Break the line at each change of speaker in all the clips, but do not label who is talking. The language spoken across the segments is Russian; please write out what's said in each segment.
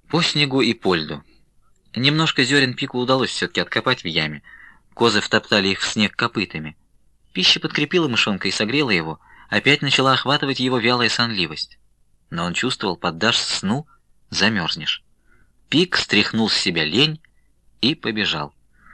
По снегу и по льду. Немножко зерен Пику удалось все-таки откопать в яме. Козы втоптали их в снег копытами. Пища подкрепила мышонка и согрела его. Опять начала охватывать его вялая сонливость. Но он чувствовал, поддашь сну, замерзнешь. Пик стряхнул с себя лень и побежал.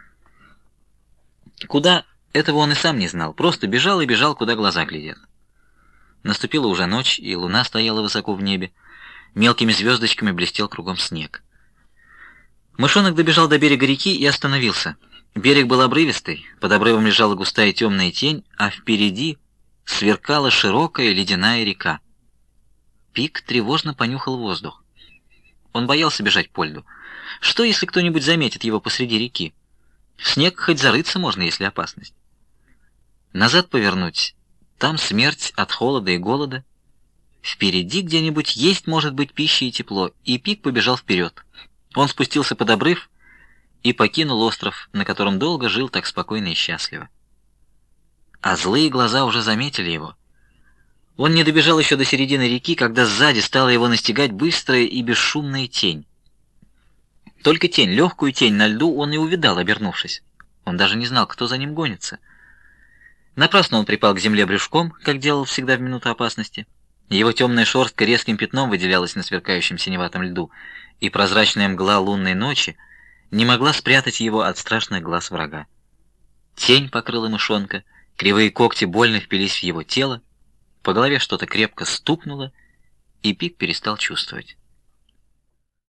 Куда, этого он и сам не знал, просто бежал и бежал, куда глаза глядят. Наступила уже ночь, и луна стояла высоко в небе. Мелкими звездочками блестел кругом снег. Мышонок добежал до берега реки и остановился. Берег был обрывистый, под обрывом лежала густая темная тень, а впереди сверкала широкая ледяная река. Пик тревожно понюхал воздух. Он боялся бежать по льду. Что, если кто-нибудь заметит его посреди реки? В снег хоть зарыться можно, если опасность. Назад повернуть. Там смерть от холода и голода. Впереди где-нибудь есть, может быть, пища и тепло. И Пик побежал вперед. Он спустился под обрыв и покинул остров, на котором долго жил так спокойно и счастливо. А злые глаза уже заметили его. Он не добежал еще до середины реки, когда сзади стала его настигать быстрая и бесшумная тень. Только тень, легкую тень на льду он и увидал, обернувшись. Он даже не знал, кто за ним гонится. Напрасно он припал к земле брюшком, как делал всегда в минуту опасности. Его темная шерстка резким пятном выделялась на сверкающем синеватом льду, и прозрачная мгла лунной ночи не могла спрятать его от страшных глаз врага. Тень покрыла мышонка, кривые когти больно впились в его тело, по голове что-то крепко стукнуло, и Пик перестал чувствовать.